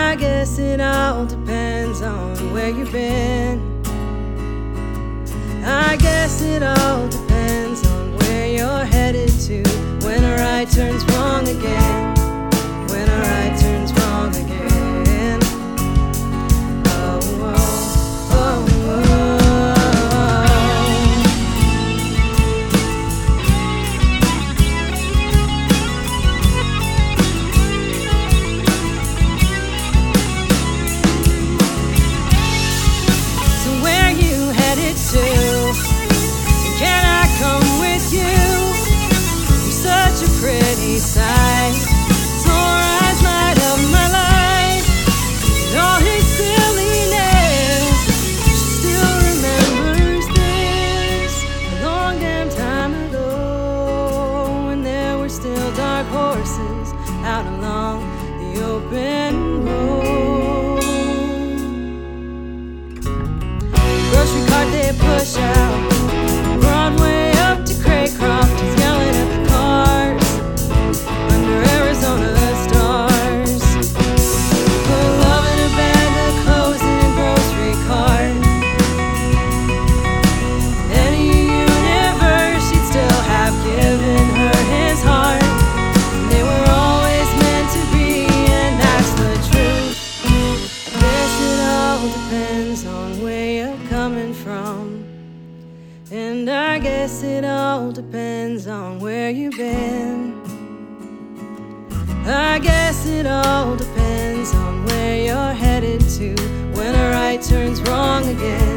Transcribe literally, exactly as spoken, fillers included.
I guess it all depends on where you've been. I guess it all depends on where you're headed to. When a right turns wrong again. When a right turns wrong again. Oh, oh, oh, oh. So where you headed to? Can I come with you? You're such a pretty sight. Sore eyes light up my life. And all his silliness, she still remembers this. A long damn time ago, when there were still dark horses out along the open road. Grocery cart they push out, Broadway up to Craycroft, he's yelling at the cars under Arizona stars. Put love in a bag of clothes in a grocery cart. Any universe, he'd still have given her his heart. They were always meant to be, and that's the truth. I guess it all depends on where you're coming from. And I guess it all depends on where you've been. I guess it all depends on where you're headed to. When a right turns wrong again.